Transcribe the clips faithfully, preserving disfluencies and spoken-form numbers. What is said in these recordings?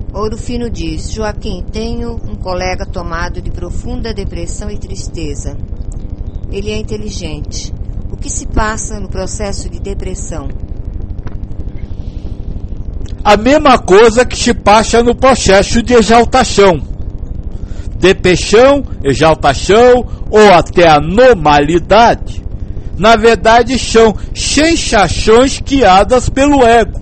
Ouro Fino diz: Joaquim, tenho um colega tomado de profunda depressão e tristeza. Ele é inteligente. O que se passa no processo de depressão? A mesma coisa que se passa no processo de exaltação. Depressão, exaltação ou até a normalidade, na verdade são sensações guiadas pelo ego.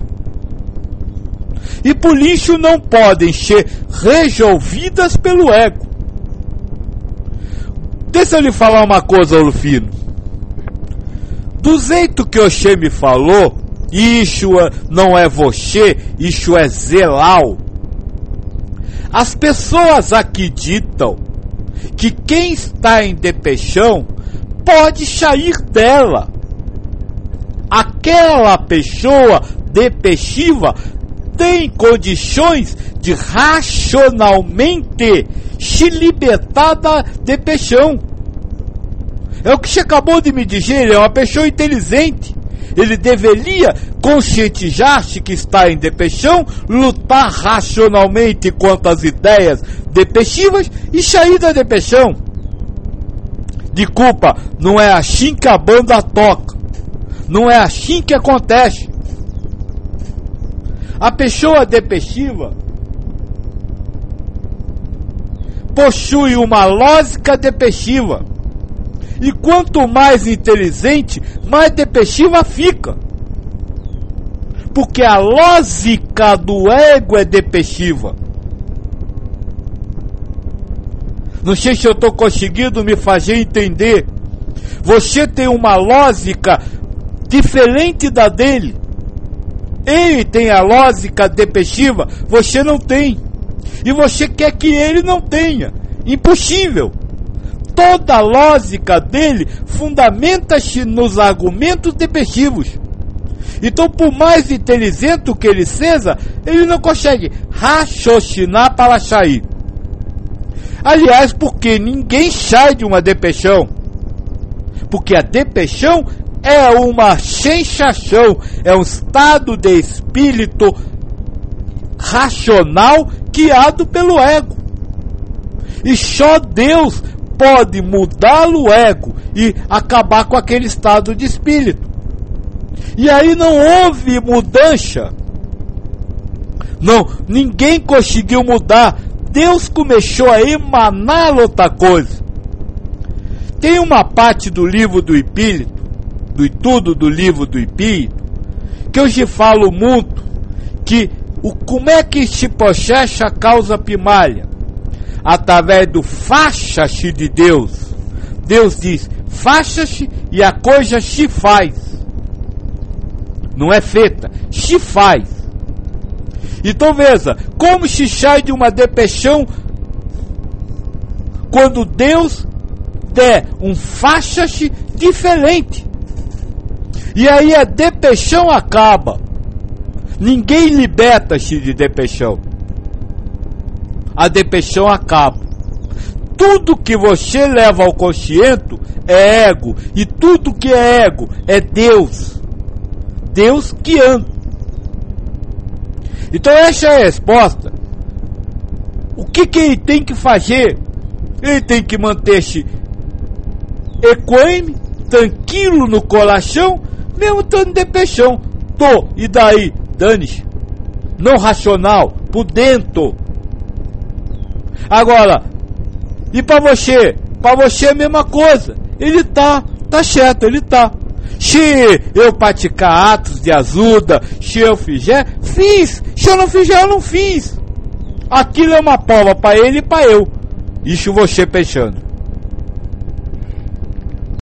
E por isso não podem ser resolvidas pelo ego. Deixa eu lhe falar uma coisa, Ouro Fino. Do jeito que você me falou, isso não é você, isso é Zelal. As pessoas acreditam que quem está em depressão pode sair dela. Aquela pessoa depressiva tem condições de racionalmente se libertar da depressão. É o que você acabou de me dizer, ele é uma pessoa inteligente. Ele deveria conscientizar-se que está em depressão, lutar racionalmente contra as ideias depressivas e sair da depressão. Desculpa, não é assim que a banda toca. Não é assim que acontece. A pessoa depressiva possui uma lógica depressiva. E quanto mais inteligente, mais depressiva fica. Porque a lógica do ego é depressiva. Não sei se eu estou conseguindo me fazer entender. Você tem uma lógica diferente da dele. Ele tem a lógica depressiva, você não tem. E você quer que ele não tenha. Impossível. Toda a lógica dele fundamenta-se nos argumentos depressivos. Então, por mais inteligente que ele seja, ele não consegue raciocinar para sair. Aliás, porque ninguém sai de uma depressão. Porque a depressão é uma sensação, é um estado de espírito racional guiado pelo ego. E só Deus pode mudar o ego e acabar com aquele estado de espírito. E aí não houve mudança. Não, ninguém conseguiu mudar. Deus começou a emanar outra coisa. Tem uma parte do livro do Espírito, do estudo do livro do Espírito, que eu te falo muito, que o, como é que se processa a causa primária? Através do faça-se de Deus. Deus diz, faça-se e a coisa se faz. Não é feita, se faz. Então veja, como se sai de uma depressão quando Deus der um faça-se diferente. E aí a depressão acaba. Ninguém liberta-se de depressão. A depressão acaba. Tudo que você leva ao consciente é ego. E tudo que é ego é Deus. Deus guiando. Então essa é a resposta. O que, que ele tem que fazer? Ele tem que manter-se equânime, tranquilo no coração, mesmo estando em depressão. Tô, e daí? Dane-se. Não racional, por dentro. Agora, e para você? Para você é a mesma coisa. Ele tá, tá certo, ele tá. Se eu praticar atos de ajuda, se eu fizer, fiz. Se eu não fizer, eu não fiz. Aquilo é uma prova para ele e para eu. Isso você pensando.